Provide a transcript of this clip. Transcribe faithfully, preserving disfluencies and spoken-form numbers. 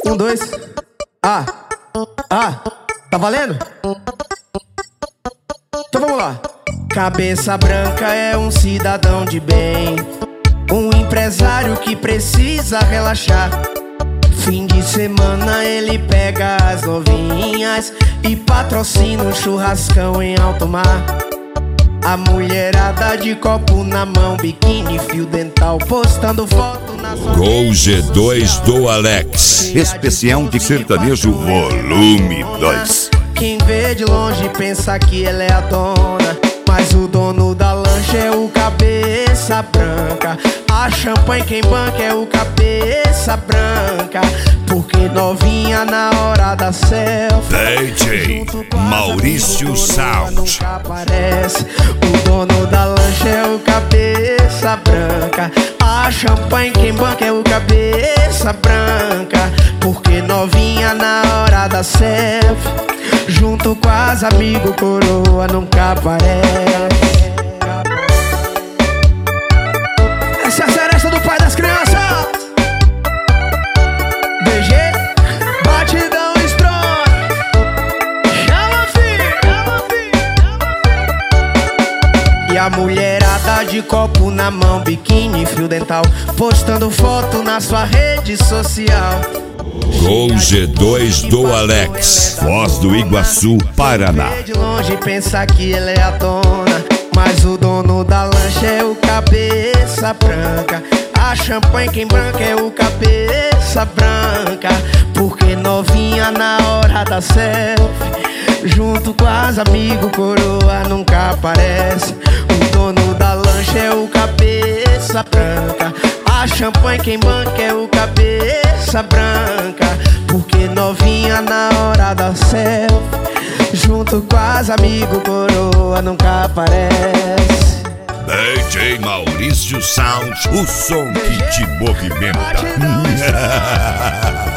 Um, dois. Ah, ah, tá valendo? Então vamos lá. Cabeça branca é um cidadão de bem, um empresário que precisa relaxar. Fim de semana ele pega as novinhas e patrocina um churrascão em alto mar. A mulherada de copo na mão, biquíni, fio dental, postando foto na sua Gol G dois do Alex, especial de sertanejo volume dois. Quem vê de longe pensa que ela é a dona, mas o dono da lancha é o cabeça branca. A champanhe quem banca é o cabeça branca, porque novinha na hora da selfie D J Maurício Sound nunca aparece. O dono da lancha é o cabeça branca. A champanhe quem banca é o cabeça branca, porque novinha na hora da selfie, junto com as amigos coroa nunca aparece. Essa é a seresta do pai das crianças. D G, batidão strong. Chama, filho, chama, filho, chama, filho. E a mulherada de copo na mão, biquíni, fio dental, postando foto na sua rede social. Gol G dois do Alex, Foz do Iguaçu, Paraná. De longe pensa que ele é a dona, mas o dono da lancha é o cabeça branca. A champanhe quem branca é o cabeça branca, porque novinha na hora da selfie, junto com as amigos coroa nunca aparece. O dono da lancha é o cabeça branca. A champanhe quem banca é o cabeça branca, porque novinha na hora da selfie, junto com as amigos coroa nunca aparece. D J Maurício Sound, o som que te movimenta.